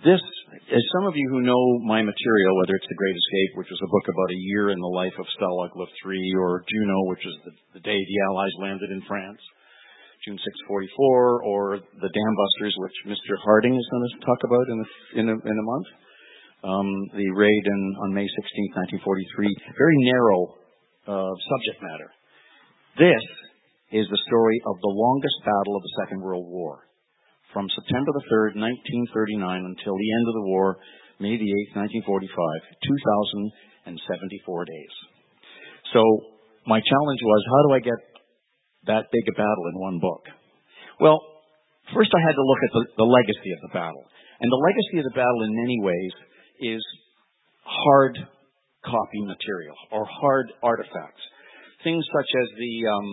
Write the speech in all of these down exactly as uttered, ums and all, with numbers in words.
This, as some of you who know my material, whether it's The Great Escape, which was a book about a year in the life of Stalag Luthor, or Juno, which is the, the day the Allies landed in France, June sixth, forty-four, or The Dam Busters, which Mister Harding is going to talk about in a, in a, in a month, um, the raid in, on May sixteenth, nineteen forty-three, very narrow uh, subject matter. This is the story of the longest battle of the Second World War. From September the third, nineteen thirty-nine, until the end of the war, May the eighth, nineteen forty-five, two thousand seventy-four days. So my challenge was, how do I get that big a battle in one book? Well, first I had to look at the, the legacy of the battle. And the legacy of the battle in many ways is hard copy material or hard artifacts. Things such as the... Um,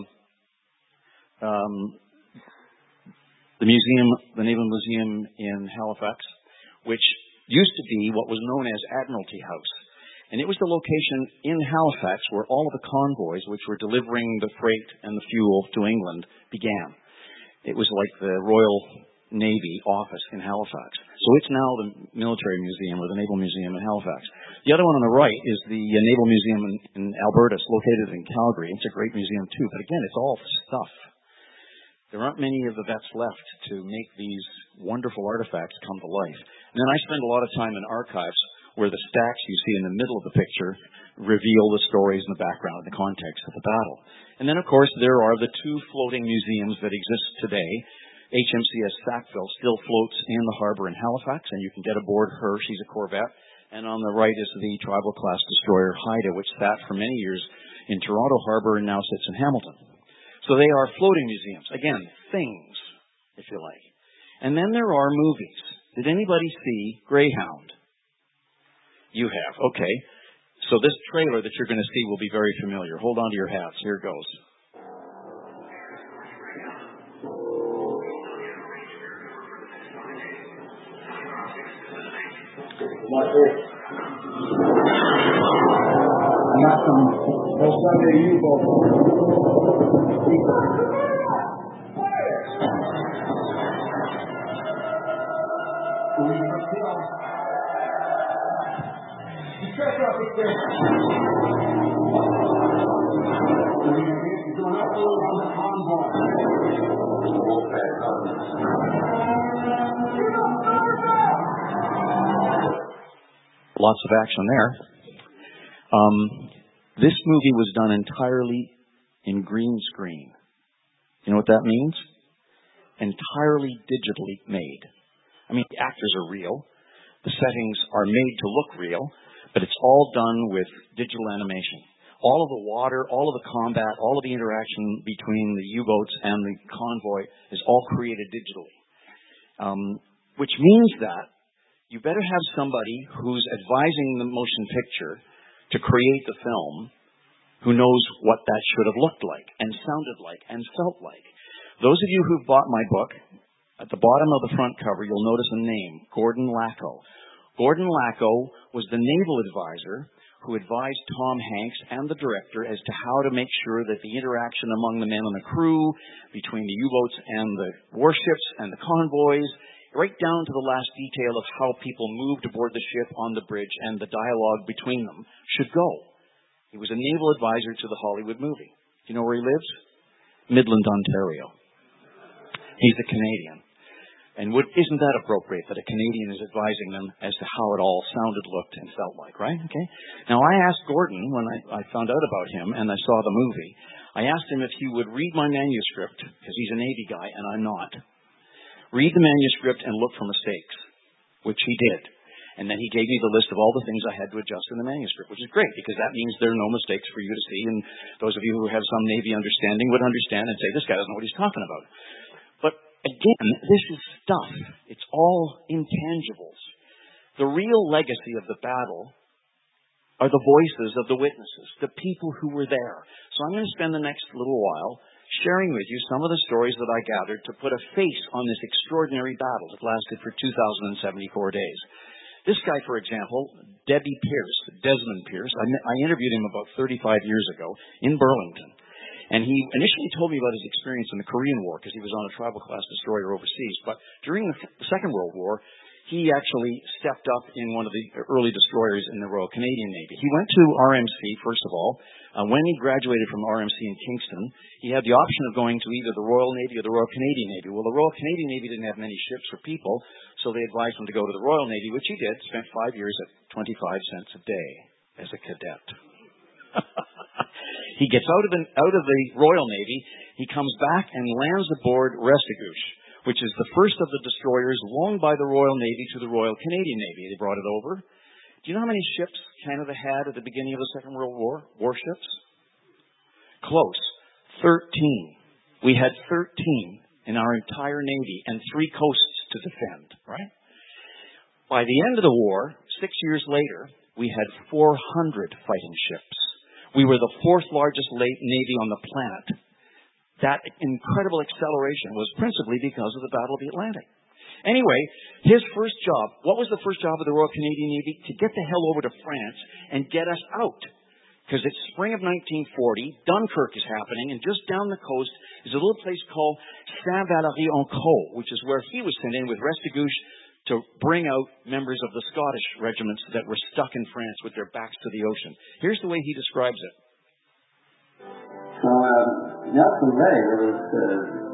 um, The museum, the Naval Museum in Halifax, which used to be what was known as Admiralty House. And it was the location in Halifax where all of the convoys, which were delivering the freight and the fuel to England, began. It was like the Royal Navy office in Halifax. So it's now the Military Museum or the Naval Museum in Halifax. The other one on the right is the Naval Museum in, in Alberta. It's located in Calgary. It's a great museum too. But again, it's all stuff. There aren't many of the vets left to make these wonderful artifacts come to life. And then I spend a lot of time in archives where the stacks you see in the middle of the picture reveal the stories and the background and the context of the battle. And then, of course, there are the two floating museums that exist today. H M C S Sackville still floats in the harbor in Halifax, and you can get aboard her. She's a corvette. And on the right is the Tribal-class destroyer Haida, which sat for many years in Toronto Harbor and now sits in Hamilton. So they are floating museums. Again, things, if you like. And then there are movies. Did anybody see Greyhound? You have. Okay. So this trailer that you're going to see will be very familiar. Hold on to your hats. Here it goes. I got some Sunday U-boat. Lots of action there. Um, this movie was done entirely in green screen. You know what that means? Entirely digitally made. I mean, the actors are real. The settings are made to look real, but it's all done with digital animation. All of the water, all of the combat, all of the interaction between the U-boats and the convoy is all created digitally. Um, which means that you better have somebody who's advising the motion picture to create the film who knows what that should have looked like and sounded like and felt like. Those of you who've bought my book, at the bottom of the front cover, you'll notice a name, Gordon Lacko. Gordon Lacko was the naval advisor who advised Tom Hanks and the director as to how to make sure that the interaction among the men on the crew, between the U-boats and the warships and the convoys, right down to the last detail of how people moved aboard the ship on the bridge and the dialogue between them should go. He was a naval advisor to the Hollywood movie. Do you know where he lives? Midland, Ontario. He's a Canadian. And would, isn't that appropriate that a Canadian is advising them as to how it all sounded, looked, and felt like, right? Okay. Now, I asked Gordon, when I, I found out about him and I saw the movie, I asked him if he would read my manuscript, because he's a Navy guy and I'm not. Read the manuscript and look for mistakes, which he did. And then he gave me the list of all the things I had to adjust in the manuscript, which is great, because that means there are no mistakes for you to see. And those of you who have some Navy understanding would understand and say, this guy doesn't know what he's talking about. But again, this is stuff. It's all intangibles. The real legacy of the battle are the voices of the witnesses, the people who were there. So I'm going to spend the next little while sharing with you some of the stories that I gathered to put a face on this extraordinary battle that lasted for two thousand seventy-four days. This guy, for example, Debbie Pierce, Desmond Pierce, I, I interviewed him about thirty-five years ago in Burlington. And he initially told me about his experience in the Korean War because he was on a Tribal-class destroyer overseas. But during the Second World War, he actually stepped up in one of the early destroyers in the Royal Canadian Navy. He went to R M C, first of all. Uh, when he graduated from R M C in Kingston, he had the option of going to either the Royal Navy or the Royal Canadian Navy. Well, the Royal Canadian Navy didn't have many ships for people, so they advised him to go to the Royal Navy, which he did, spent five years at twenty-five cents a day as a cadet. He gets out of, the, out of the Royal Navy, he comes back and lands aboard Restigouche, which is the first of the destroyers loaned by the Royal Navy to the Royal Canadian Navy. They brought it over. Do you know how many ships Canada had at the beginning of the Second World War? Warships? Close. Thirteen. We had thirteen in our entire Navy and three coasts to defend, right? By the end of the war, six years later, we had four hundred fighting ships. We were the fourth largest Navy on the planet. That incredible acceleration was principally because of the Battle of the Atlantic. Anyway, his first job, what was the first job of the Royal Canadian Navy? To get the hell over to France and get us out. Because it's spring of nineteen forty, Dunkirk is happening, and just down the coast is a little place called Saint-Valery-en-Caux, which is where he was sent in with Restigouche to bring out members of the Scottish regiments that were stuck in France with their backs to the ocean. Here's the way he describes it. So, uh, Nelson Ray, with his uh,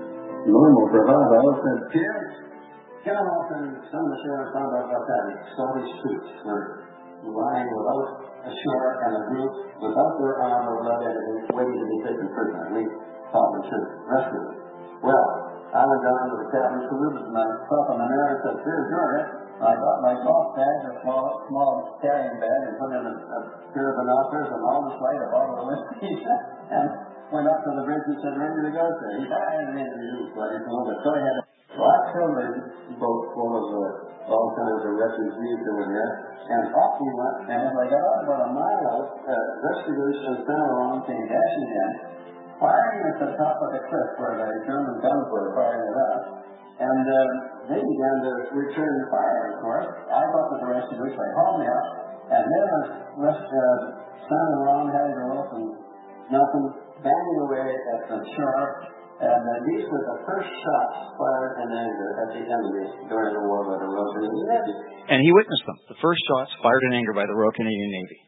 normal bravado, said, Pierre, get off and some of the sheriff found out about that. Scottish troops were lying without a shore and a group, without their arm or blood evidence, waiting to be taken prisoner. We thought we should rescue them. Well, I went down to the cabin salute and I saw them in there and said, here's your it. I got my golf bag, a small, small carrying bag, and put in a, a pair of binoculars and all the light, a bottle of whiskey, and went up to the bridge and said, ready to go, sir. He died and then he was bloody a little bit. So I had a black silver boat full of uh, all kinds of refugees that were there. And off we went, and as I got out about a mile out, uh, Restigouche and Saint-Laurent came dashing in, firing at the top of the cliff where the German guns were firing at us. And uh, they began to return fire, of course. I got with the Restigouche, they hauled me up, and there was uh, Saint-Laurent, had a rope, and Nelson banging away at the shore, and uh, these were the first shots fired in anger at the enemy during the war by the Royal Canadian Navy. And he witnessed them, the first shots fired in anger by the Royal Canadian Navy.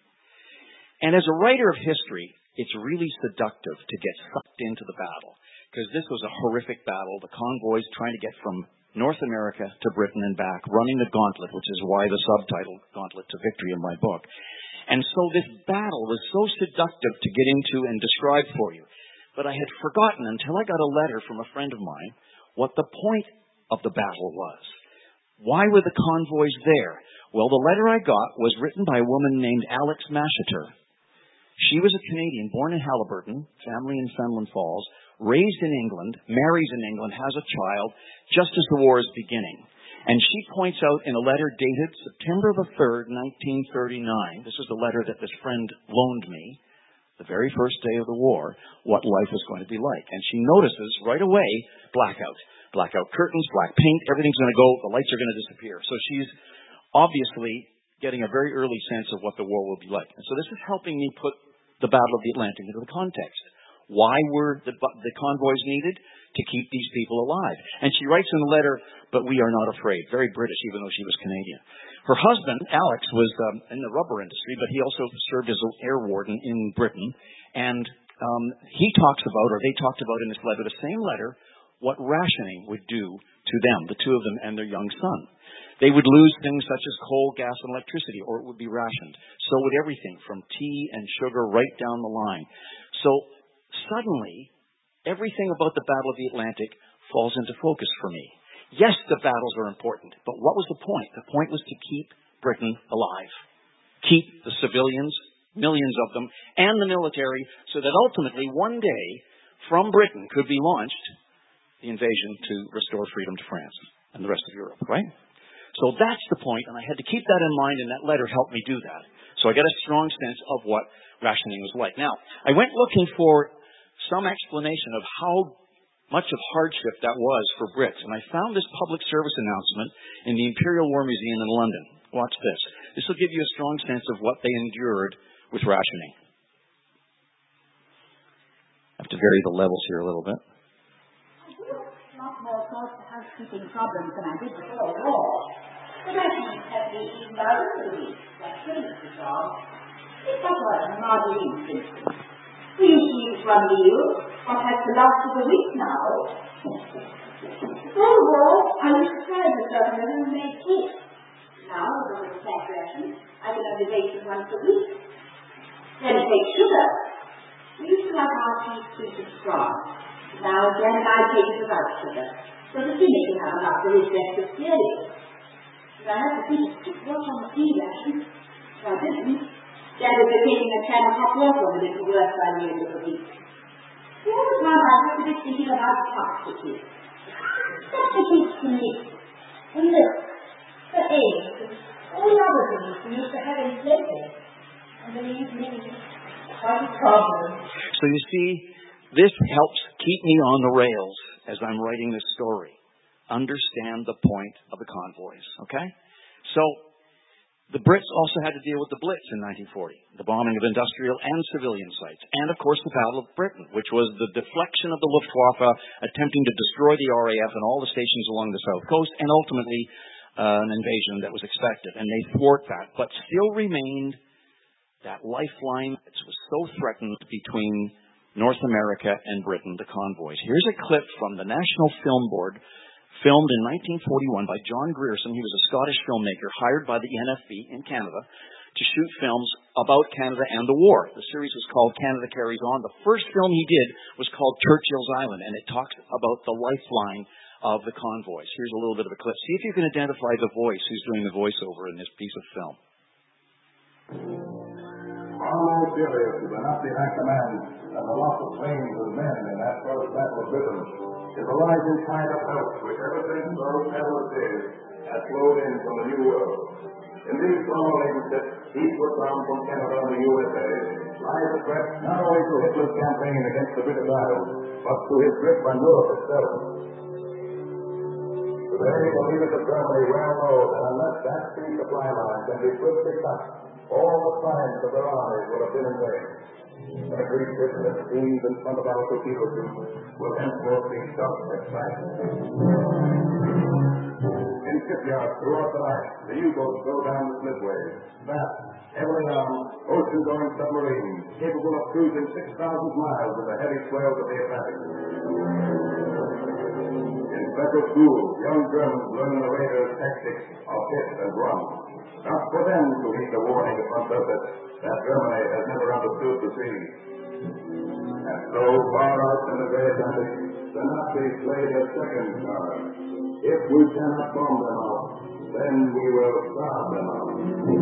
And as a writer of history, it's really seductive to get sucked into the battle, because this was a horrific battle. The convoys trying to get from North America to Britain and back, running the gauntlet, which is why the subtitle, Gauntlet to Victory, in my book. And so this battle was so seductive to get into and describe for you. But I had forgotten until I got a letter from a friend of mine what the point of the battle was. Why were the convoys there? Well, the letter I got was written by a woman named Alex Masheter. She was a Canadian, born in Haliburton, family in Fenelon Falls, raised in England, marries in England, has a child, just as the war is beginning. And she points out in a letter dated September the third, nineteen thirty-nine, this is the letter that this friend loaned me, the very first day of the war, what life was going to be like. And she notices right away blackout. Blackout curtains, black paint, everything's going to go, the lights are going to disappear. So she's obviously getting a very early sense of what the war will be like. And so this is helping me put the Battle of the Atlantic into the context. Why were the, the convoys needed? To keep these people alive. And she writes in the letter, but we are not afraid. Very British, even though she was Canadian. Her husband, Alex, was um, in the rubber industry, but he also served as an air warden in Britain. And um, he talks about, or they talked about in this letter, the same letter, what rationing would do to them, the two of them and their young son. They would lose things such as coal, gas, and electricity, or it would be rationed. So would everything, from tea and sugar right down the line. So suddenly, everything about the Battle of the Atlantic falls into focus for me. Yes, the battles are important, but what was the point? The point was to keep Britain alive. Keep the civilians, millions of them, and the military, so that ultimately one day, from Britain could be launched the invasion to restore freedom to France and the rest of Europe, right? So that's the point, and I had to keep that in mind, and that letter helped me do that. So I got a strong sense of what rationing was like. Now, I went looking for some explanation of how much of hardship that was for Brits. And I found this public service announcement in the Imperial War Museum in London. Watch this. This will give you a strong sense of what they endured with rationing. I have to vary the levels here a little bit. I do a lot more close to housekeeping problems than I did before the war. But I me even by the end of the week. That's pretty much the job. It's like a margarine, for instance. We used to use one meal, what has the last of the week now. Before the war, I used to try the certain homemade cake. Now, with all the fat ration, I can only bake it once a week. Then take sugar. We used to like our tea sweet and strong. Now again, I take it without sugar, so the Jimmy can have enough for his breakfast cereal. But I had to keep a strict watch on the tea ration, so I didn't. Dad was taking a can of hot water when it was worse by the end of the week. All the time I was to be thinking about substitutes. Substitutes for meat, and milk, for eggs, and all the other things we used to have in plenty. And believe me, quite a problem. So you see, this helps keep me on the rails as I'm writing this story. Understand the point of the convoys, okay? So, the Brits also had to deal with the Blitz in nineteen forty, the bombing of industrial and civilian sites, and of course the Battle of Britain, which was the deflection of the Luftwaffe attempting to destroy the R A F and all the stations along the south coast, and ultimately uh, an invasion that was expected. And they thwart that, but still remained that lifeline that was so threatened between North America and Britain, the convoys. Here's a clip from the National Film Board, filmed in nineteen forty-one by John Grierson. He was a Scottish filmmaker hired by the N F B in Canada to shoot films about Canada and the war. The series was called Canada Carries On. The first film he did was called Churchill's Island, and it talks about the lifeline of the convoys. Here's a little bit of a clip. See if you can identify the voice, who's doing the voiceover in this piece of film. Almost furious with the Nazi high command and the loss of planes and men in that first battle of Britain is the rising tide of hope which ever since those perilous days has flowed in from the New World. In these long relationships, eastward bound from Canada and the U S A, lies a threat not only to Hitler's campaign against the British Isles, but to his grip on Europe itself. Today, the leaders of Germany well know that unless that sea supply line can be swiftly cut, all the science of their armies will have been in vain. Every ship that steams in front of our torpedo tubes will henceforth be shot at sight. In shipyards throughout the night, the U-boats go down the slipways, fast, heavily armed, ocean-going submarines, capable of cruising six thousand miles in the heavy swells of the Atlantic. In special schools, young Germans learn the raiders' tactics of hit and run. Not for them to heed the warning upon purpose that Germany has never understood the sea. And so, far out in the great Atlantic, the Nazis play their second card. If we cannot bomb them out, then we will starve them out.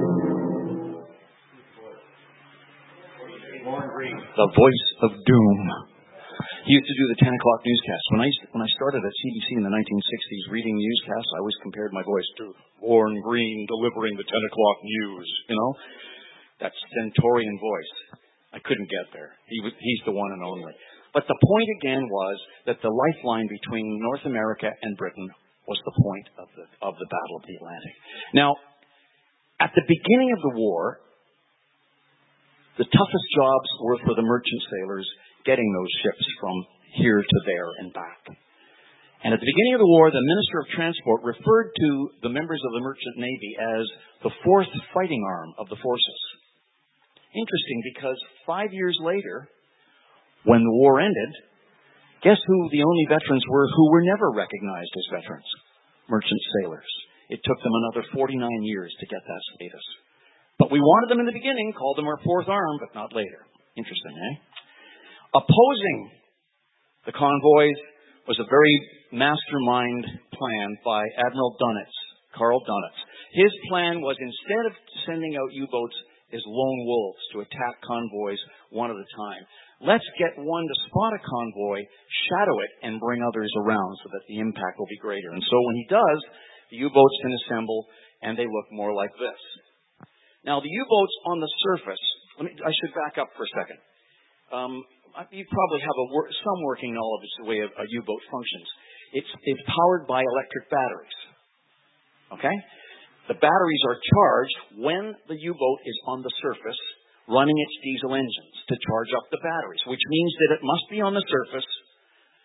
The voice of doom. He used to do the ten o'clock newscast. When I, when I started at C B C in the nineteen sixties reading newscasts, I always compared my voice to Lorne Greene delivering the ten o'clock news, you know? That stentorian voice. I couldn't get there. He was, he's the one and only. But the point again was that the lifeline between North America and Britain was the point of the, of the Battle of the Atlantic. Now, at the beginning of the war, the toughest jobs were for the merchant sailors getting those ships from here to there and back. And at the beginning of the war, the Minister of Transport referred to the members of the Merchant Navy as the fourth fighting arm of the forces. Interesting, because five years later, when the war ended, guess who the only veterans were who were never recognized as veterans? Merchant sailors. It took them another forty-nine years to get that status. But we wanted them in the beginning, called them our fourth arm, but not later. Interesting, eh? Opposing the convoys was a very mastermind plan by Admiral Dönitz, Karl Dönitz. His plan was, instead of sending out U-boats as lone wolves to attack convoys one at a time, let's get one to spot a convoy, shadow it, and bring others around so that the impact will be greater. And so when he does, the U-boats can assemble, and they look more like this. Now, the U-boats on the surface, let me, I should back up for a second. Um, you probably have a wor- some working knowledge of the way a, a U-boat functions. It's, it's powered by electric batteries. Okay? The batteries are charged when the U-boat is on the surface, running its diesel engines to charge up the batteries, which means that it must be on the surface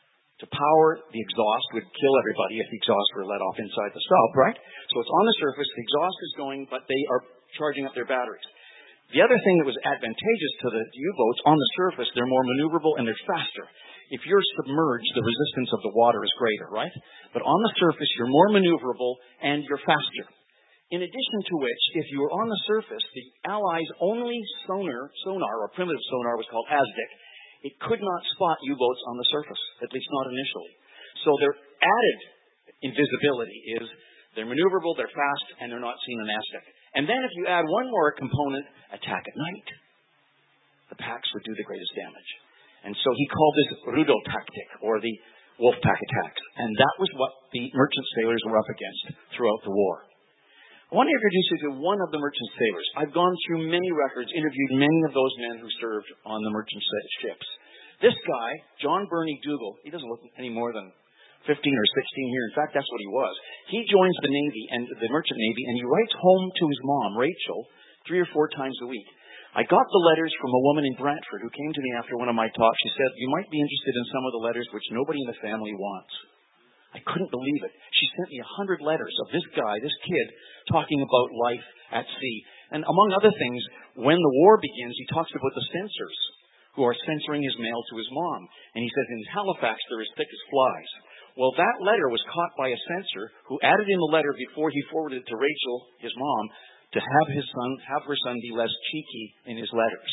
to power the exhaust would kill everybody if the exhaust were let off inside the sub, right? So it's on the surface, the exhaust is going, but they are charging up their batteries. The other thing that was advantageous to the U-boats, on the surface, they're more maneuverable and they're faster. If you're submerged, the resistance of the water is greater, right? But on the surface, you're more maneuverable and you're faster. In addition to which, if you were on the surface, the Allies' only sonar, sonar or primitive sonar was called ASDIC. It could not spot U-boats on the surface, at least not initially. So their added invisibility is they're maneuverable, they're fast, and they're not seen in ASDIC. And then if you add one more component, attack at night, the packs would do the greatest damage. And so he called this Rudo tactic, or the wolf pack attacks. And that was what the merchant sailors were up against throughout the war. I want to introduce you to one of the merchant sailors. I've gone through many records, interviewed many of those men who served on the merchant ships. This guy, John Burney Dougal, he doesn't look any more than fifteen or sixteen here. In fact, that's what he was. He joins the Navy, and the merchant Navy, and he writes home to his mom, Rachel, three or four times a week. I got the letters from a woman in Brantford who came to me after one of my talks. She said, you might be interested in some of the letters which nobody in the family wants. I couldn't believe it. She sent me a hundred letters of this guy, this kid, talking about life at sea. And among other things, when the war begins, he talks about the censors who are censoring his mail to his mom. And he says, in Halifax, they're as thick as flies. Well, that letter was caught by a censor who added in the letter before he forwarded it to Rachel, his mom, to have his son, have her son be less cheeky in his letters.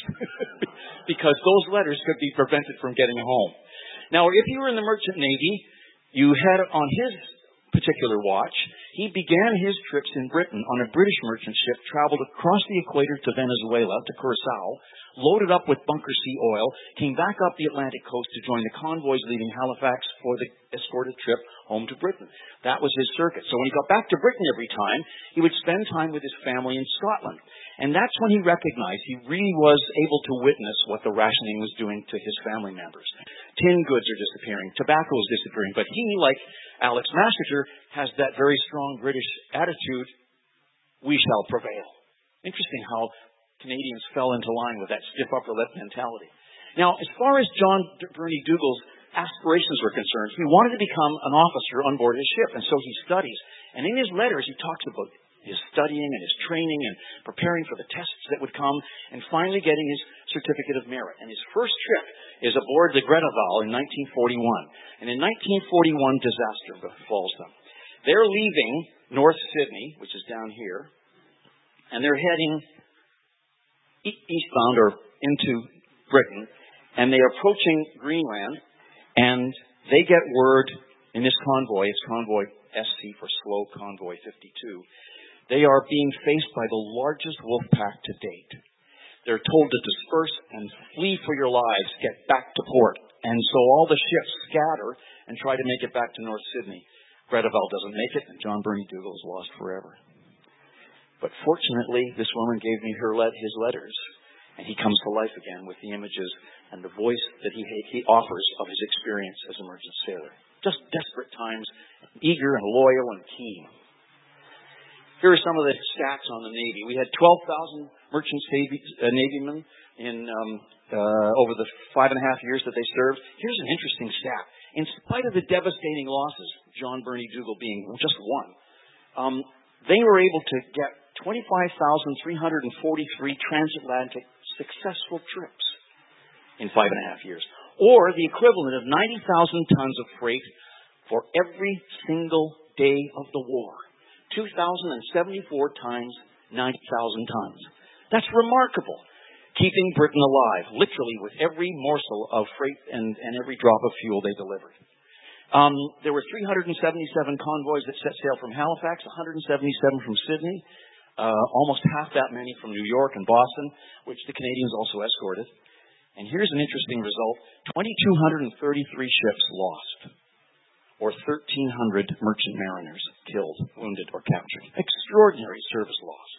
Because those letters could be prevented from getting home. Now, if you were in the merchant Navy, you had on his particular watch, he began his trips in Britain on a British merchant ship, traveled across the equator to Venezuela, to Curacao, loaded up with bunker sea oil, came back up the Atlantic coast to join the convoys leaving Halifax for the escorted trip home to Britain. That was his circuit. So when he got back to Britain every time, he would spend time with his family in Scotland. And that's when he recognized he really was able to witness what the rationing was doing to his family members. Tin goods are disappearing. Tobacco is disappearing. But he, like Alex Massacre, has that very strong British attitude, we shall prevail. Interesting how Canadians fell into line with that stiff upper lip mentality. Now, as far as John Burney Dougal's aspirations were concerned, he wanted to become an officer on board his ship, and so he studies. And in his letters, he talks about his studying and his training and preparing for the tests that would come, and finally getting his certificate of merit. And his first trip is aboard the Greta Val in nineteen forty-one. And in nineteen forty-one, disaster befalls them. They're leaving North Sydney, which is down here, and they're heading eastbound or into Britain, and they are approaching Greenland, and they get word in this convoy, it's convoy S C for Slow Convoy fifty-two, they are being faced by the largest wolf pack to date. They're told to disperse and flee for your lives, get back to port. And so all the ships scatter and try to make it back to North Sydney. Greta Val doesn't make it, and John Burney Dougal is lost forever. But fortunately, this woman gave me her let, his letters, and he comes to life again with the images and the voice that he, he offers of his experience as a merchant sailor. Just desperate times, eager and loyal and keen. Here are some of the stats on the Navy. We had twelve thousand merchant Navy, uh, Navymen in, um, uh, over the five and a half years that they served. Here's an interesting stat. In spite of the devastating losses, John Burney Dougal being just one, um, they were able to get twenty-five thousand three hundred forty-three transatlantic successful trips in five and a half years, or the equivalent of ninety thousand tons of freight for every single day of the war. two thousand seventy-four times ninety thousand tons. That's remarkable. Keeping Britain alive, literally with every morsel of freight and, and every drop of fuel they delivered. Um, there were three hundred seventy-seven convoys that set sail from Halifax, one hundred seventy-seven from Sydney, uh, almost half that many from New York and Boston, which the Canadians also escorted. And here's an interesting result. two thousand two hundred thirty-three ships lost, or one thousand three hundred merchant mariners killed, wounded, or captured. Extraordinary service loss.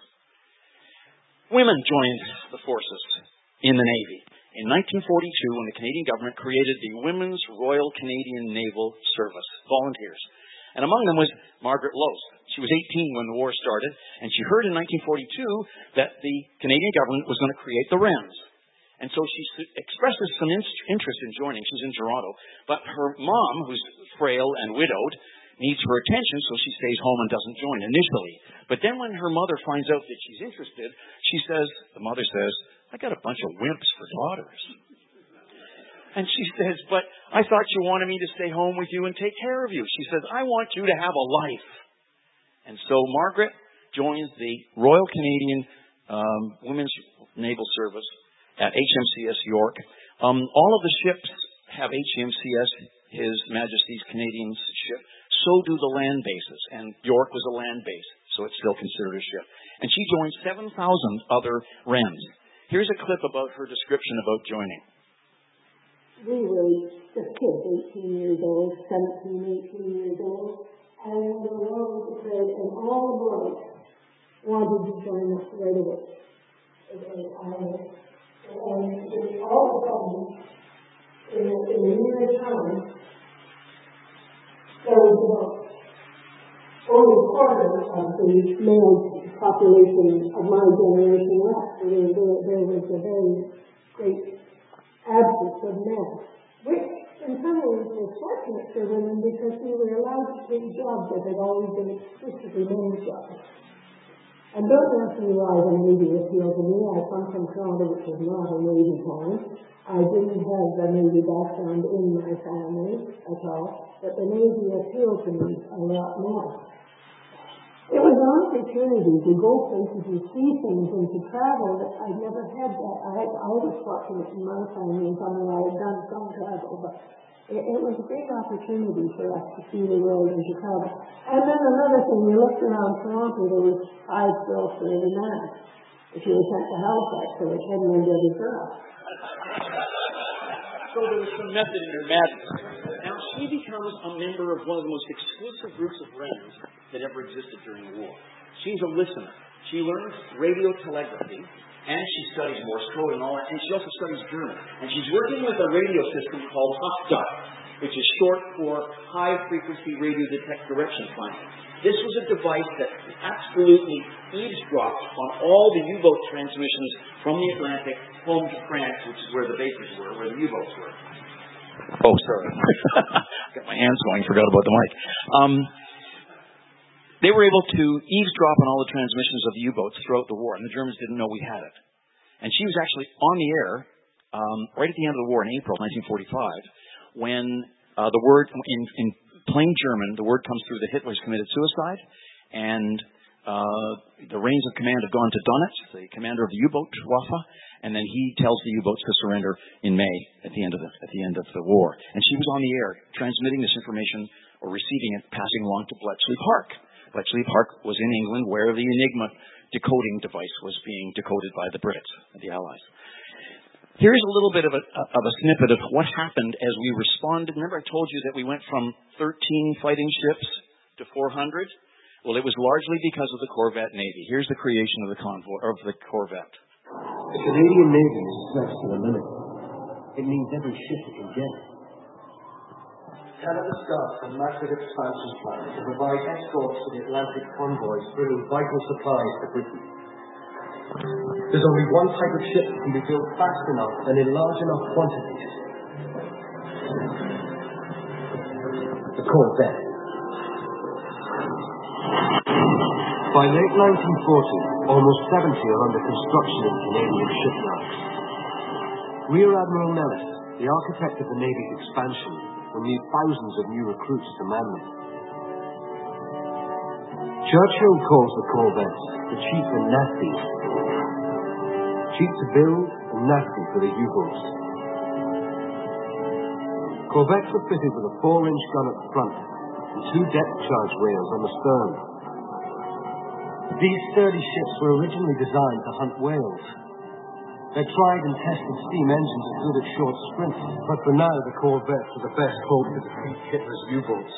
Women joined the forces in the Navy. In nineteen forty-two, when the Canadian government created the Women's Royal Canadian Naval Service, volunteers. And among them was Margaret Loos. She was eighteen when the war started, and she heard in nineteen forty-two that the Canadian government was going to create the R E Ms. And so she expresses some interest in joining. She's in Toronto. But her mom, who's frail and widowed, needs her attention, so she stays home and doesn't join initially. But then when her mother finds out that she's interested, she says, the mother says, I got a bunch of wimps for daughters. And she says, but I thought you wanted me to stay home with you and take care of you. She says, I want you to have a life. And so Margaret joins the Royal Canadian um, Women's Naval Service at H M C S York. Um, all of the ships have H M C S, His Majesty's Canadian ship. So do the land bases. And York was a land base, so it's still considered a ship. And she joined seven thousand other Wrens. Here's a clip about her description about joining. We were just kids, eighteen years old, seventeen, eighteen years old. And when the war was declared, and all the boys wanted to join us right away. And, and, and all of a sudden, in a, in a year time, there was about only a quarter of the male population of my generation left. So there, there, there was a very great absence of men, which in some ways was fortunate for women because we were allowed to take jobs that had always been exclusively men's jobs. And don't ask me why the Navy appealed to me. I come from Toronto, which is not a Navy town. I didn't have the Navy background in my family at all, but the Navy appealed to me a lot more. It was an opportunity to go places and see things and to travel that I'd never had that. I, I was fortunate in my family in some way. I had done some travel, but it, it was a great opportunity for us to see the world and to travel. And then another thing, we looked around Toronto, there was five girls for every man. If you were sent to Halifax, there was ten men to every girl. So there was some method in her madness. Now she becomes a member of one of the most exclusive groups of Wrens that ever existed during the war. She's a listener. She learns radio telegraphy, and she studies Morse code and all that, and she also studies German. And she's working with a radio system called Hofdar, which is short for High Frequency Radio Detect Direction Finding. This was a device that absolutely eavesdropped on all the U-boat transmissions from the Atlantic home to France, which is where the bases were, where the U-boats were. Oh, sorry. Got my hands going, forgot about the mic. Um, they were able to eavesdrop on all the transmissions of the U-boats throughout the war, and the Germans didn't know we had it. And she was actually on the air um, right at the end of the war in April nineteen forty-five when uh, the word, in, in plain German, the word comes through that Hitler's committed suicide, and uh, the reins of command have gone to Donitz, the commander of the U-boat Waffe, and then he tells the U-boats to surrender in May at the end of the at the end of the war. And she was on the air transmitting this information or receiving it, passing along to Bletchley Park. Bletchley Park was in England, where the Enigma decoding device was being decoded by the Brits, the Allies. Here's a little bit of a, of a snippet of what happened as we responded. Remember I told you that we went from thirteen fighting ships to four hundred? Well, it was largely because of the Corvette Navy. Here's the creation of the convoy, of the Corvette. The Canadian Navy is stretched to the limit. It needs every ship it can get. Canada starts a massive expansion plan to provide escorts to the Atlantic convoys bringing vital supplies to Britain. There's only one type of ship that can be built fast enough and in large enough quantities. The Corvette. By late nineteen forty, almost seventy are under construction in Canadian shipyards. Rear Admiral Nellis, the architect of the Navy's expansion, will need thousands of new recruits to man them. Churchill calls the corvettes the cheap and nasty. Cheap to build and nasty for the U-boats. Corvettes are fitted with a four-inch gun at the front and two depth-charge rails on the stern. These sturdy ships were originally designed to hunt whales. Their tried and tested steam engines are good at short sprints, but for now the corvettes are the best hope to defeat Hitler's U-boats.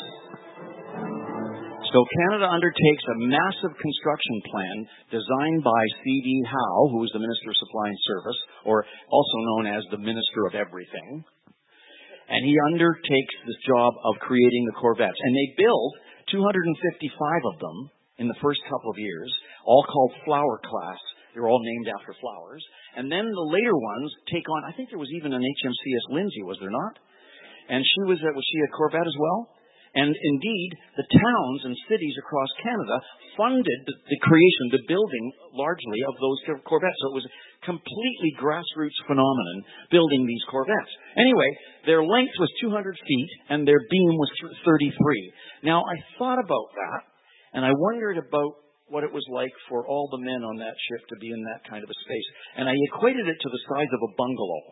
So Canada undertakes a massive construction plan designed by C D Howe, who was the Minister of Supply and Service, or also known as the Minister of Everything. And he undertakes this job of creating the corvettes. And they build two hundred fifty-five of them in the first couple of years, all called Flower class They're all named after flowers. And then the later ones take on, I think there was even an H M C S Lindsay, was there not? And she was, uh, was she a Corvette as well? And indeed, the towns and cities across Canada funded the, the creation, the building largely of those Corvettes. So it was a completely grassroots phenomenon building these Corvettes. Anyway, their length was two hundred feet and their beam was thirty-three. Now, I thought about that and I wondered about what it was like for all the men on that ship to be in that kind of a space. And I equated it to the size of a bungalow.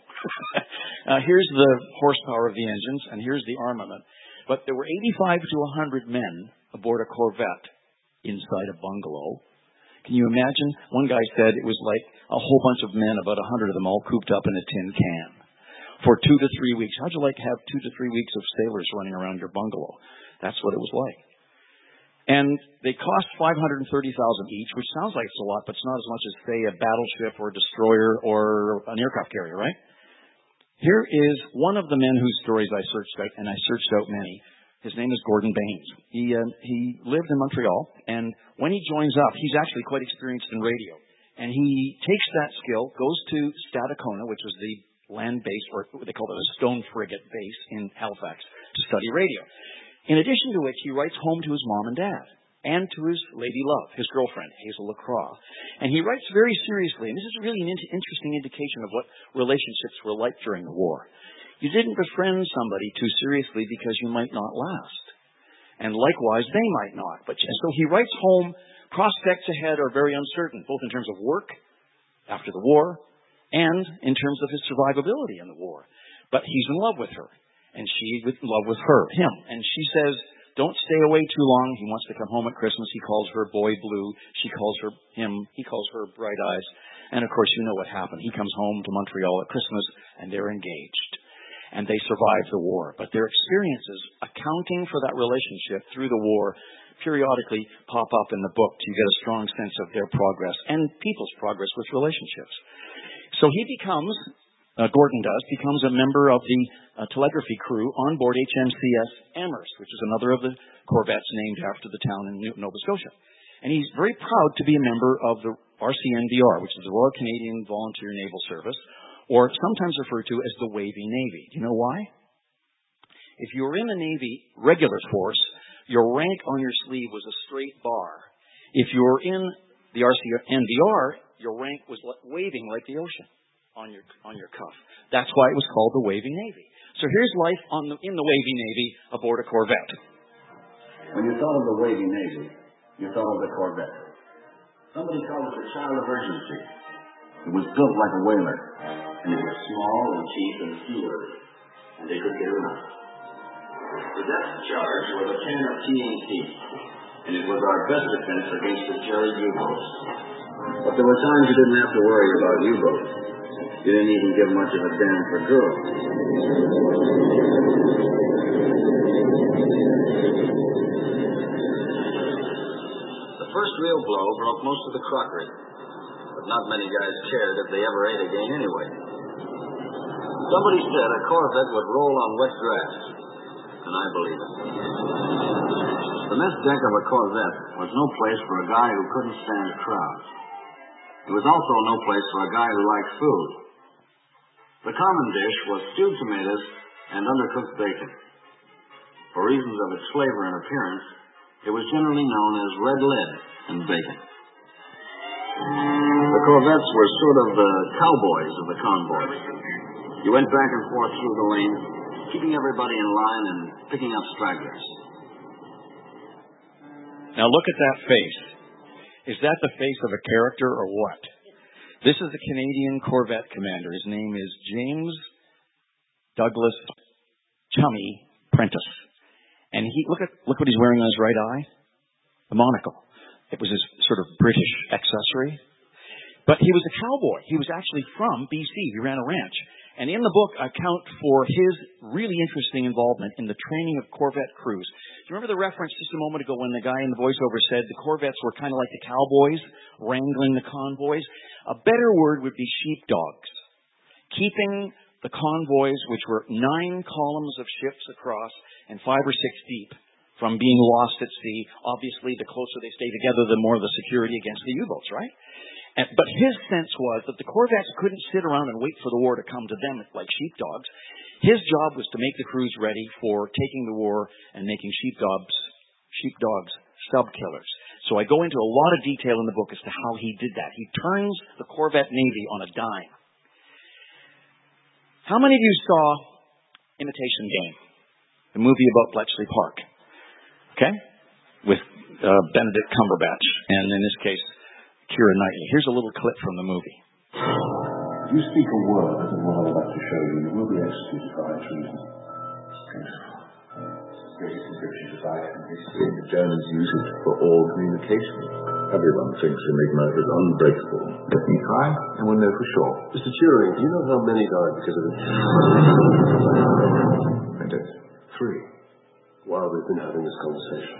uh, here's the horsepower of the engines and here's the armament. But there were eighty-five to one hundred men aboard a Corvette inside a bungalow. Can you imagine? One guy said it was like a whole bunch of men, about one hundred of them, all cooped up in a tin can for two to three weeks. How'd you like to have two to three weeks of sailors running around your bungalow? That's what it was like. And they cost five hundred thirty thousand dollars each, which sounds like it's a lot, but it's not as much as, say, a battleship or a destroyer or an aircraft carrier, right? Here is one of the men whose stories I searched out, and I searched out many. His name is Gordon Baines. He uh, he lived in Montreal, and when he joins up, he's actually quite experienced in radio. And he takes that skill, goes to Stadacona, which was the land-based, or what they called it, a stone frigate base in Halifax, to study radio. In addition to which, he writes home to his mom and dad, and to his lady love, his girlfriend, Hazel LaCroix. And he writes very seriously, and this is really an in- interesting indication of what relationships were like during the war. You didn't befriend somebody too seriously because you might not last. And likewise, they might not. But so he writes home, prospects ahead are very uncertain, both in terms of work after the war and in terms of his survivability in the war. But he's in love with her, and she's in love with her, him. And she says, don't stay away too long. He wants to come home at Christmas. He calls her Boy Blue. She calls her him. He calls her Bright Eyes. And of course, you know what happened. He comes home to Montreal at Christmas, and they're engaged. And they survive the war. But their experiences, accounting for that relationship through the war, periodically pop up in the book. You get a strong sense of their progress and people's progress with relationships. So he becomes, uh, Gordon does, becomes a member of the uh, telegraphy crew on board H M C S Amherst, which is another of the Corvettes named after the town in Nova Scotia. And he's very proud to be a member of the R C N V R, which is the Royal Canadian Volunteer Naval Service, or sometimes referred to as the Wavy Navy. Do you know why? If you were in the Navy regular force, your rank on your sleeve was a straight bar. If you were in the R C N V R, your rank was waving like the ocean on your on your cuff. That's why it was called the Wavy Navy. So here's life on the, in the Wavy Navy aboard a Corvette. When you thought of the Wavy Navy, you thought of the Corvette. Somebody called it the child of urgency. It was built like a whaler, and it was small and cheap and seaworthy, and they could get around. The depth charge was a can of T N T, and it was our best defense against the Jerry U-boats. But there were times you didn't have to worry about U-boats. You didn't even give much of a damn for girls. The first real blow broke most of the crockery, but not many guys cared if they ever ate again anyway. Somebody said a Corvette would roll on wet grass, and I believe it. The mess deck of a Corvette was no place for a guy who couldn't stand crowds. It was also no place for a guy who liked food. The common dish was stewed tomatoes and undercooked bacon. For reasons of its flavor and appearance, it was generally known as red lead and bacon. The Corvettes were sort of the cowboys of the convoys. You went back and forth through the lanes, keeping everybody in line and picking up stragglers. Now look at that face. Is that the face of a character or what? This is the Canadian Corvette commander. His name is James Douglas Chummy Prentice. And he look at look what he's wearing on his right eye. The monocle. It was his sort of British accessory. But he was a cowboy. He was actually from B C. He ran a ranch. And in the book, I account for his really interesting involvement in the training of Corvette crews. Do you remember the reference just a moment ago when the guy in the voiceover said the Corvettes were kind of like the cowboys wrangling the convoys? A better word would be sheepdogs. Keeping the convoys, which were nine columns of ships across and five or six deep, from being lost at sea. Obviously, the closer they stay together, the more the security against the U-boats, right? And, but his sense was that the corvettes couldn't sit around and wait for the war to come to them like sheepdogs. His job was to make the crews ready for taking the war and making sheepdogs, sheepdogs sub-killers. So I go into a lot of detail in the book as to how he did that. He turns the Corvette Navy on a dime. How many of you saw Imitation Game, the movie about Bletchley Park? Okay? With uh, Benedict Cumberbatch, and in this case, Keira Knightley. Here's a little clip from the movie. If you speak a word of what I'm about to show you, it will be executed for its reason. Greatest encryption device in history, and the Germans use it for all communication. Everyone thinks Enigma is unbreakable. Let me try, and we'll know for sure. Mister Turing, do you know how many died because of it? I did. Three. While we've been having this conversation.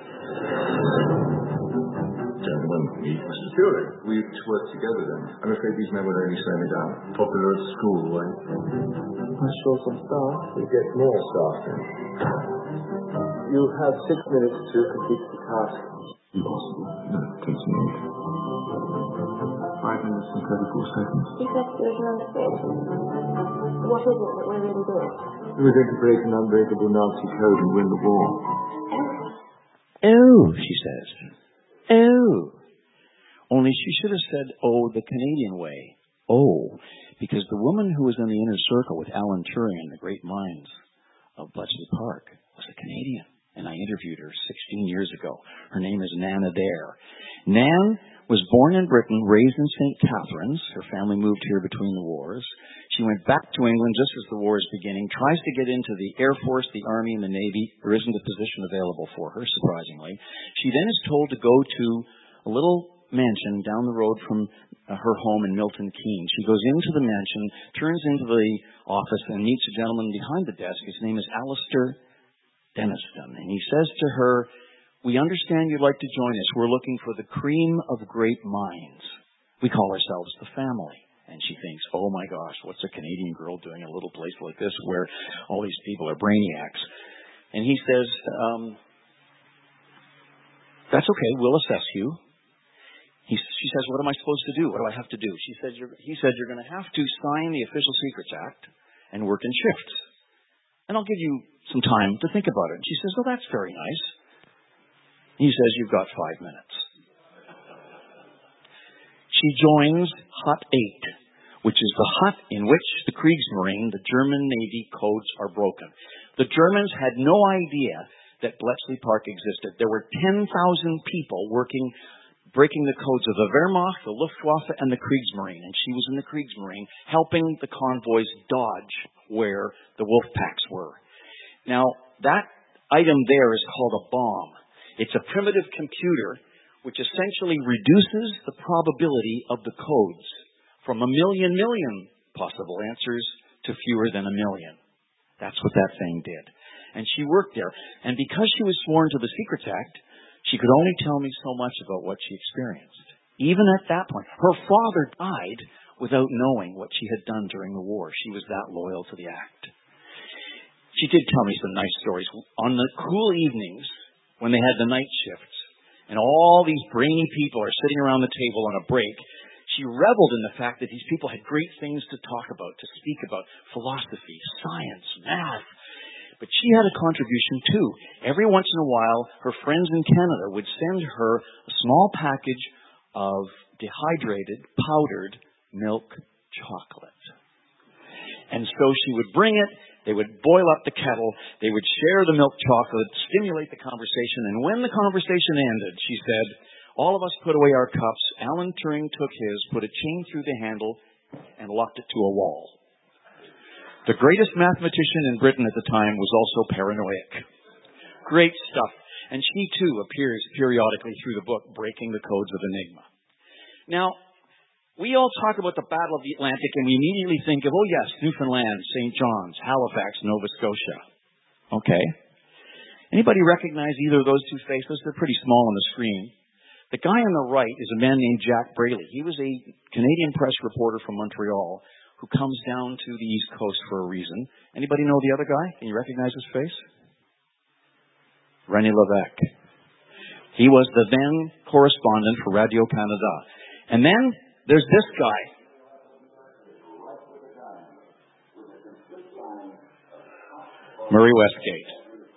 Gentlemen, meet Mister Turing. We used to work together then. I'm afraid these men would only slow me down. Popular at school, right? I saw some staff. We get more staff then. You have six minutes to complete the task. Impossible. No, it takes me eight. Five minutes and thirty-four seconds. He said there was no space. What is it that we're really doing? We were going to break an unbreakable Nazi code and win the war. Oh, she says. Oh. Only she should have said, oh, the Canadian way. Oh, because the woman who was in the inner circle with Alan Turing in the great minds of Bletchley Park was a Canadian. And I interviewed her sixteen years ago. Her name is Nan Adair. Nan was born in Britain, raised in Saint Catharines. Her family moved here between the wars. She went back to England just as the war is beginning, tries to get into the Air Force, the Army, and the Navy. There isn't a position available for her, surprisingly. She then is told to go to a little mansion down the road from uh, her home in Milton Keynes. She goes into the mansion, turns into the office, and meets a gentleman behind the desk. His name is Alistair Denniston. And he says to her, we understand you'd like to join us. We're looking for the cream of great minds. We call ourselves the family. And she thinks, oh my gosh, what's a Canadian girl doing in a little place like this where all these people are brainiacs? And he says, um, that's okay, we'll assess you. He, she says, what am I supposed to do? What do I have to do? She said, you're, he said, you're going to have to sign the Official Secrets Act and work in shifts. And I'll give you some time to think about it. And she says, oh, that's very nice. He says, you've got five minutes. She joins Hut eight, which is the hut in which the Kriegsmarine, the German Navy codes, are broken. The Germans had no idea that Bletchley Park existed. There were ten thousand people working, breaking the codes of the Wehrmacht, the Luftwaffe, and the Kriegsmarine. And she was in the Kriegsmarine, helping the convoys dodge where the wolf packs were. Now, that item there is called a bomb. It's a primitive computer which essentially reduces the probability of the codes from a million million possible answers to fewer than a million. That's what that thing did. And she worked there. And because she was sworn to the Secrets Act, she could only tell me so much about what she experienced. Even at that point, her father died without knowing what she had done during the war. She was that loyal to the act. She did tell me some nice stories. On the cool evenings, when they had the night shifts, and all these brainy people are sitting around the table on a break, she reveled in the fact that these people had great things to talk about, to speak about, philosophy, science, math. But she had a contribution too. Every once in a while, her friends in Canada would send her a small package of dehydrated, powdered milk chocolate. And so she would bring it, they would boil up the kettle, they would share the milk chocolate, stimulate the conversation, and when the conversation ended, she said, all of us put away our cups, Alan Turing took his, put a chain through the handle, and locked it to a wall. The greatest mathematician in Britain at the time was also paranoid. Great stuff. And she too appears periodically through the book, breaking the codes of Enigma. Now, we all talk about the Battle of the Atlantic and we immediately think of, oh yes, Newfoundland, Saint John's, Halifax, Nova Scotia. Okay. Anybody recognize either of those two faces? They're pretty small on the screen. The guy on the right is a man named Jack Braley. He was a Canadian press reporter from Montreal who comes down to the East Coast for a reason. Anybody know the other guy? Can you recognize his face? René Lévesque. He was the then correspondent for Radio-Canada. And then There's this guy. Murray Westgate.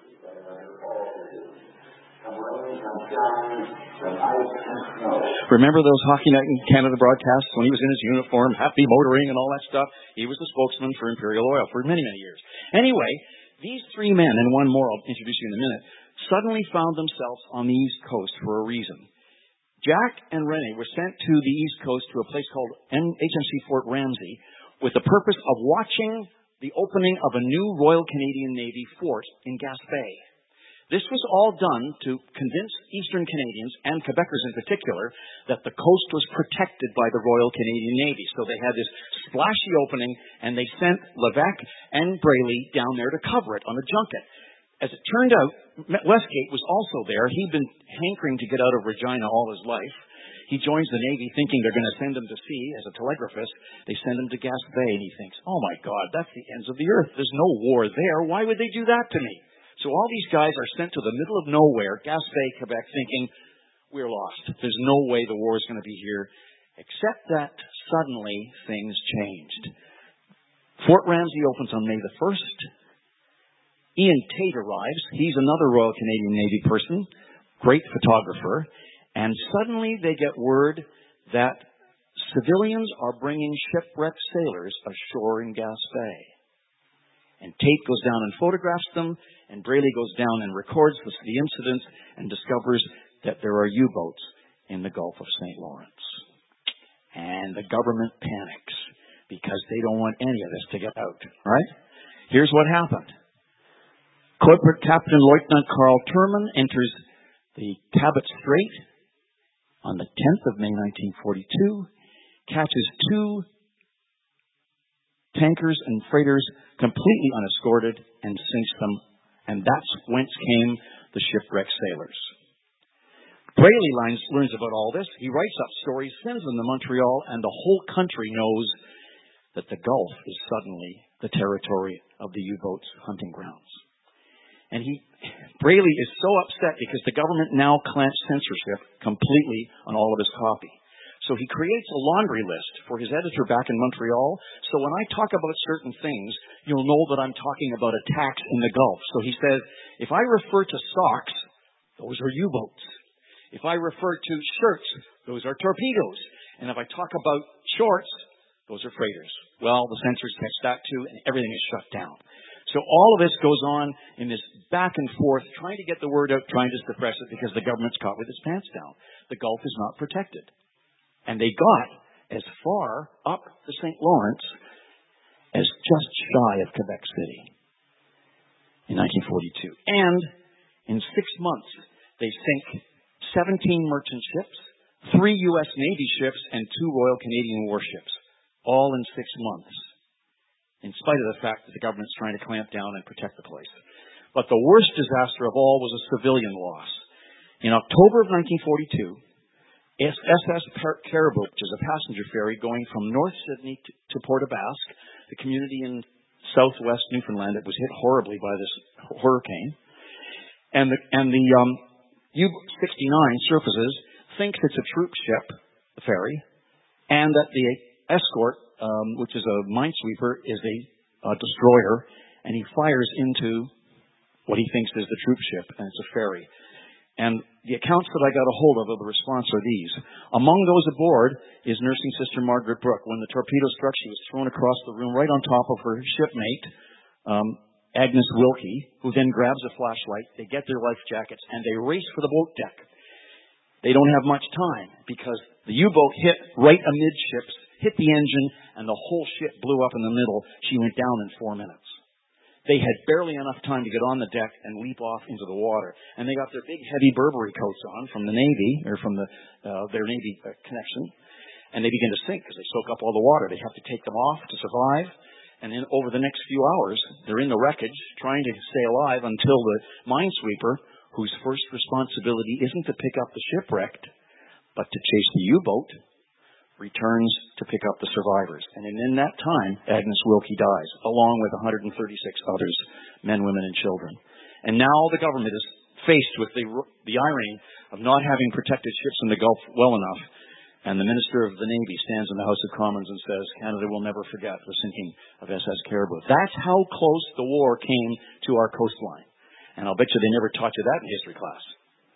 Remember those Hockey Night in Canada broadcasts when he was in his uniform, happy motoring and all that stuff? He was the spokesman for Imperial Oil for many, many years. Anyway, these three men, and one more I'll introduce you in a minute, suddenly found themselves on the East Coast for a reason. Jack and Rene were sent to the East Coast to a place called H M C Fort Ramsey with the purpose of watching the opening of a new Royal Canadian Navy fort in Gaspé. This was all done to convince Eastern Canadians, and Quebecers in particular, that the coast was protected by the Royal Canadian Navy. So they had this splashy opening, and they sent Levesque and Braley down there to cover it on a junket. As it turned out, Westgate was also there. He'd been hankering to get out of Regina all his life. He joins the Navy thinking they're going to send him to sea as a telegraphist. They send him to Gaspé, and he thinks, oh my God, that's the ends of the earth. There's no war there. Why would they do that to me? So all these guys are sent to the middle of nowhere, Gaspé, Quebec, thinking, we're lost. There's no way the war is going to be here. Except that suddenly things changed. Fort Ramsey opens on May the first. Ian Tate arrives. He's another Royal Canadian Navy person, great photographer. And suddenly they get word that civilians are bringing shipwrecked sailors ashore in Gaspé. And Tate goes down and photographs them, and Braley goes down and records the, the incident and discovers that there are U-boats in the Gulf of Saint Lawrence. And the government panics because they don't want any of this to get out, right? Here's what happened. Corporate Captain Lieutenant Carl Turman enters the Cabot Strait on the tenth of May nineteen forty-two, catches two tankers and freighters completely unescorted and sinks them, and that's whence came the shipwrecked sailors. Braley learns, learns about all this. He writes up stories, sends them to Montreal, and the whole country knows that the Gulf is suddenly the territory of the U-boats' hunting grounds. And he, Braley is so upset because the government now clamps censorship completely on all of his copy. So he creates a laundry list for his editor back in Montreal. So when I talk about certain things, you'll know that I'm talking about attacks in the Gulf. So he says, if I refer to socks, those are U-boats. If I refer to shirts, those are torpedoes. And if I talk about shorts, those are freighters. Well, the censors catch that too, and everything is shut down. So all of this goes on in this back and forth, trying to get the word out, trying to suppress it, because the government's caught with its pants down. The Gulf is not protected. And they got as far up the Saint Lawrence as just shy of Quebec City in nineteen forty-two. And in six months, they sink seventeen merchant ships, three U S Navy ships, and two Royal Canadian warships, all in six months. In spite of the fact that the government's trying to clamp down and protect the place. But the worst disaster of all was a civilian loss. In October of nineteen forty-two, S S Caribou, which is a passenger ferry going from North Sydney to, to Port aux Basques, the community in southwest Newfoundland that was hit horribly by this hurricane, and the, and the um, U sixty-nine surfaces, thinks it's a troop ship, the ferry, and that the escort, Um, which is a minesweeper, is a uh, destroyer, and he fires into what he thinks is the troop ship, and it's a ferry. And the accounts that I got a hold of of the response are these. Among those aboard is Nursing Sister Margaret Brooke. When the torpedo struck, she was thrown across the room right on top of her shipmate, um, Agnes Wilkie, who then grabs a flashlight. They get their life jackets, and they race for the boat deck. They don't have much time, because the U-boat hit right amidships, hit the engine, and the whole ship blew up in the middle. She went down in four minutes. They had barely enough time to get on the deck and leap off into the water. And they got their big heavy Burberry coats on from the Navy, or from the uh, their Navy uh, connection, and they begin to sink because they soak up all the water. They have to take them off to survive. And then over the next few hours, they're in the wreckage trying to stay alive until the minesweeper, whose first responsibility isn't to pick up the shipwrecked, but to chase the U-boat, returns to pick up the survivors. And in that time, Agnes Wilkie dies, along with one hundred thirty-six others, men, women, and children. And now the government is faced with the, the irony of not having protected ships in the Gulf well enough. And the Minister of the Navy stands in the House of Commons and says, Canada will never forget the sinking of S S Caribou. That's how close the war came to our coastline. And I'll bet you they never taught you that in history class.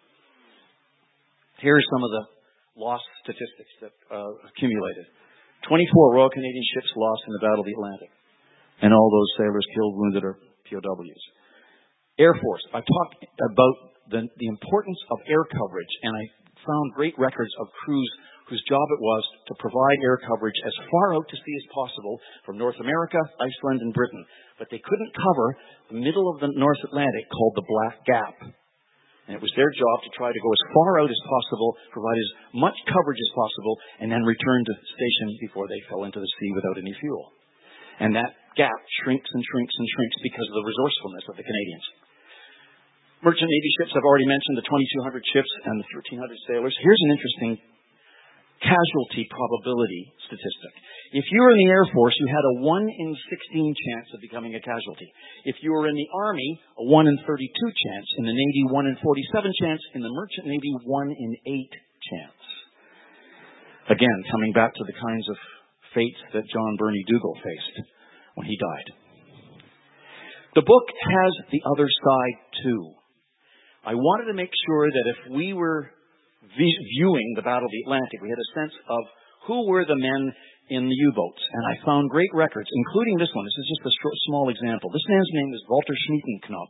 Here are some of the loss statistics that uh, accumulated. twenty-four Royal Canadian ships lost in the Battle of the Atlantic. And all those sailors killed, wounded, or P O Ws. Air Force. I talked about the, the importance of air coverage, and I found great records of crews whose job it was to provide air coverage as far out to sea as possible from North America, Iceland, and Britain. But they couldn't cover the middle of the North Atlantic called the Black Gap. And it was their job to try to go as far out as possible, provide as much coverage as possible, and then return to station before they fell into the sea without any fuel. And that gap shrinks and shrinks and shrinks because of the resourcefulness of the Canadians. Merchant Navy ships, I've already mentioned the twenty-two hundred ships and the thirteen hundred sailors. Here's an interesting casualty probability statistic. If you were in the Air Force, you had a one in sixteen chance of becoming a casualty. If you were in the Army, a one in thirty-two chance. In the Navy, one in forty-seven chance. In the Merchant Navy, one in eight chance. Again, coming back to the kinds of fates that John Bernie Dougal faced when he died. The book has the other side, too. I wanted to make sure that if we were viewing the Battle of the Atlantic, we had a sense of who were the men in the U-boats. And I found great records, including this one. This is just a short, small example. This man's name is Walter Schmiedenknop.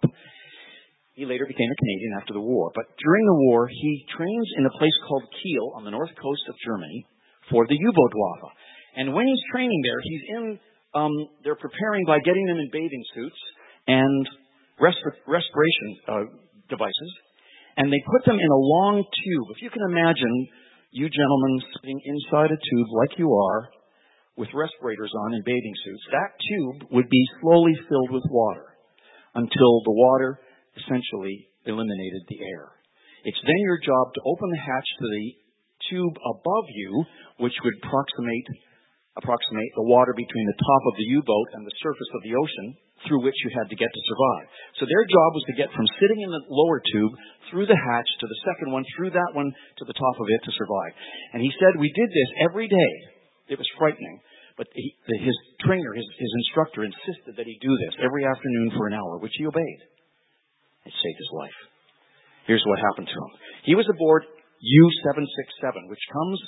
He later became a Canadian after the war. But during the war, he trains in a place called Kiel on the north coast of Germany for the U-boat Waffe. And when he's training there, he's in, um, they're preparing by getting them in bathing suits and resp- respiration uh, devices. And they put them in a long tube. If you can imagine you gentlemen sitting inside a tube like you are with respirators on and bathing suits, that tube would be slowly filled with water until the water essentially eliminated the air. It's then your job to open the hatch to the tube above you, which would approximate, approximate the water between the top of the U-boat and the surface of the ocean, through which you had to get to survive. So their job was to get from sitting in the lower tube through the hatch to the second one, through that one to the top of it to survive. And he said, we did this every day. It was frightening. But he, his trainer, his, his instructor insisted that he do this every afternoon for an hour, which he obeyed. It saved his life. Here's what happened to him. He was aboard U seven sixty-seven, which comes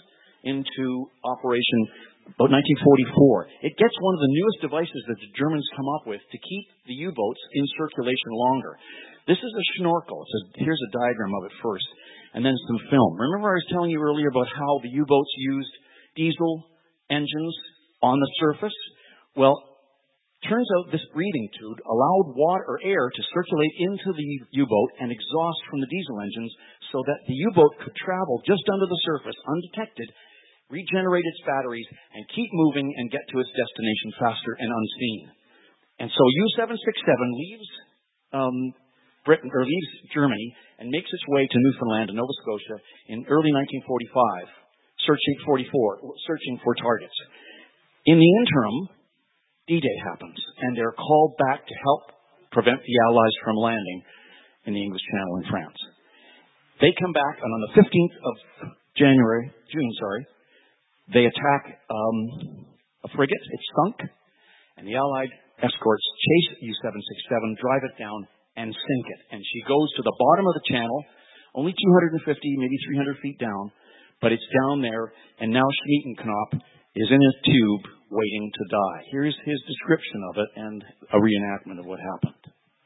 into operation about nineteen forty-four. It gets one of the newest devices that the Germans come up with to keep the U-boats in circulation longer. This is a snorkel. It says, here's a diagram of it first, and then some film. Remember I was telling you earlier about how the U-boats used diesel engines on the surface? Well, turns out this breathing tube allowed water or air to circulate into the U-boat and exhaust from the diesel engines so that the U-boat could travel just under the surface, undetected, regenerate its batteries, and keep moving and get to its destination faster and unseen. And so U seven sixty-seven leaves um, Britain, or leaves Germany, and makes its way to Newfoundland and Nova Scotia in early nineteen forty-five, searching forty-four, searching for targets. In the interim, D-Day happens, and they're called back to help prevent the Allies from landing in the English Channel in France. They come back, and on the fifteenth of January, June, sorry, they attack um, a frigate. It's sunk, and the Allied escorts chase U seven sixty-seven, drive it down, and sink it. And she goes to the bottom of the channel, only two hundred fifty, maybe three hundred feet down, but it's down there, and now Schmiedenknop is in a tube waiting to die. Here's his description of it and a reenactment of what happened.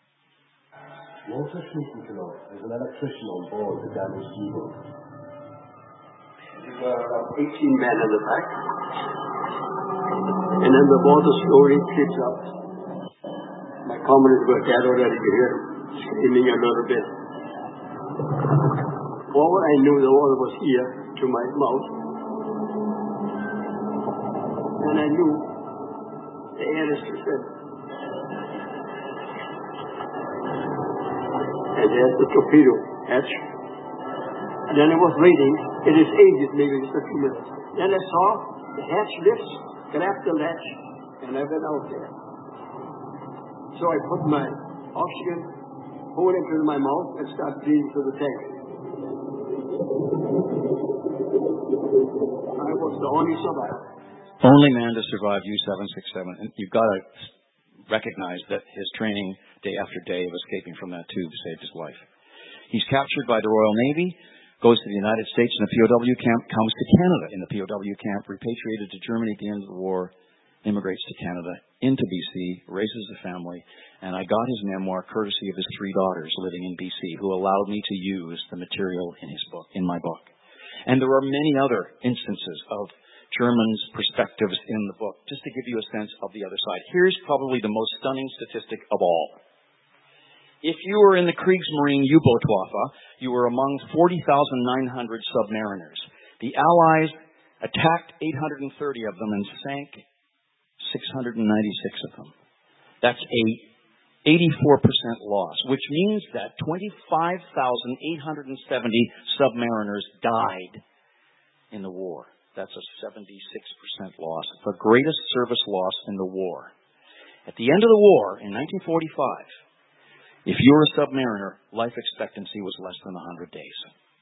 Walter Schmiedenknop is an electrician on board the damaged U-boat. There were about eighteen men in the back. And then the water slowly creeps up. My comrades were dead already. You hear them screaming a little bit. All I knew, the water was here to my mouth. And I knew the air is to thin. And there's the torpedo hatch. And then I was waiting. It is ages, maybe just a few minutes. Then I saw the hatch lifts, grabbed the latch, and I went out there. So I put my oxygen, hold it into my mouth, and started breathing through the tank. I was the only survivor. Only man to survive U seven sixty-seven. And you've got to recognize that his training day after day of escaping from that tube saved his life. He's captured by the Royal Navy, goes to the United States in a P O W camp, comes to Canada in the P O W camp, repatriated to Germany at the end of the war, immigrates to Canada, into B C, raises a family, and I got his memoir courtesy of his three daughters living in B C, who allowed me to use the material in his book, in my book. And there are many other instances of Germans' perspectives in the book, just to give you a sense of the other side. Here's probably the most stunning statistic of all. If you were in the Kriegsmarine U-Bootwaffe, you were among forty thousand nine hundred submariners. The Allies attacked eight hundred thirty of them and sank six hundred ninety-six of them. That's a eighty-four percent loss, which means that twenty-five thousand eight hundred seventy submariners died in the war. That's a seventy-six percent loss, the greatest service loss in the war. At the end of the war, in nineteen forty-five, if you were a submariner, life expectancy was less than one hundred days.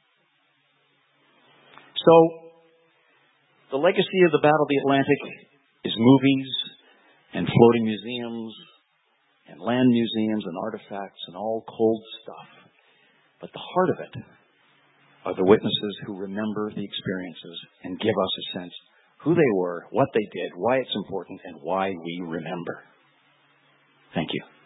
So, the legacy of the Battle of the Atlantic is movies and floating museums and land museums and artifacts and all cold stuff. But the heart of it are the witnesses who remember the experiences and give us a sense who they were, what they did, why it's important, and why we remember. Thank you.